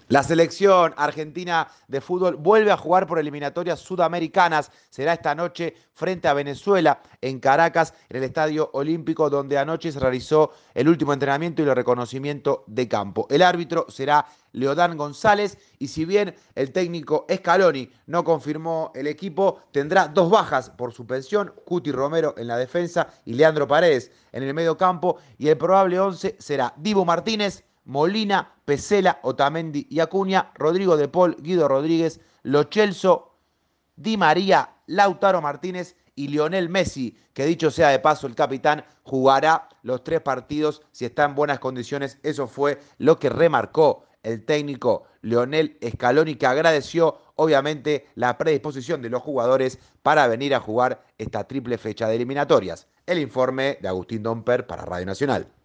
La selección argentina de fútbol vuelve a jugar por eliminatorias sudamericanas. Será esta noche frente a Venezuela en Caracas, en el Estadio Olímpico, donde anoche se realizó el último entrenamiento y el reconocimiento de campo. El árbitro será Leodán González y si bien el técnico Scaloni no confirmó el equipo, tendrá dos bajas por suspensión, Cuti Romero en la defensa y Leandro Paredes en el medio campo y el probable 11 será Dibu Martínez, Molina, Pesela, Otamendi y Acuña, Rodrigo de Paul, Guido Rodríguez, Lo Celso, Di María, Lautaro Martínez y Lionel Messi, que dicho sea de paso el capitán, jugará los tres partidos si está en buenas condiciones. Eso fue lo que remarcó el técnico Lionel Scaloni, que agradeció obviamente la predisposición de los jugadores para venir a jugar esta triple fecha de eliminatorias. El informe de Agustín Domper para Radio Nacional.